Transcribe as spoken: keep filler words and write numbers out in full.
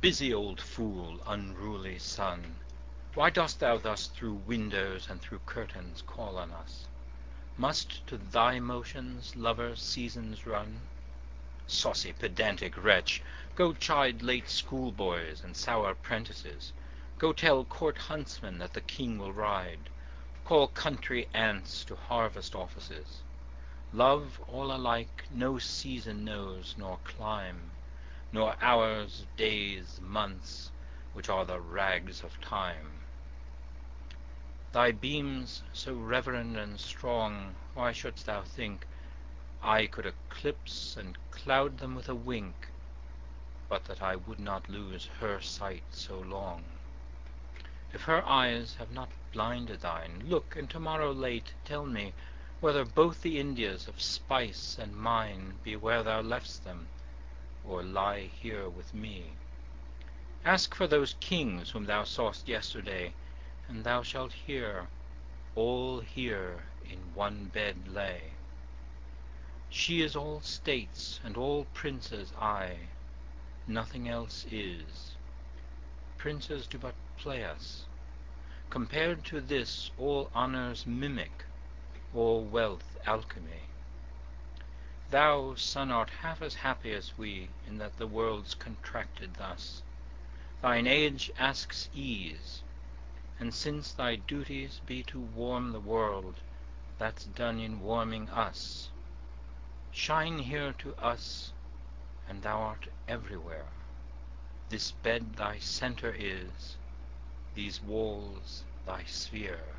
Busy old fool, unruly sun, why dost thou thus through windows and through curtains call on us? Must to thy motions lovers' seasons run? Saucy pedantic wretch, go chide late schoolboys and sour prentices, go tell court huntsmen that the king will ride, call country aunts to harvest offices. Love all alike no season knows nor clime, nor hours, days, months, which are the rags of time. Thy beams so reverend and strong, why shouldst thou think I could eclipse and cloud them with a wink, but that I would not lose her sight so long? If her eyes have not blinded thine, look, and tomorrow late tell me whether both the Indias of spice and mine be where thou left'st them, or lie here with me. Ask for those kings whom thou saw'st yesterday, and thou shalt hear, all here in one bed lay. She is all states and all princes I, nothing else is. Princes do but play us. Compared to this, all honours mimic, all wealth alchemy. Thou, son, art half as happy as we, in that the world's contracted thus. Thine age asks ease, and since thy duties be to warm the world, that's done in warming us. Shine here to us, and thou art everywhere. This bed thy centre is, these walls thy sphere.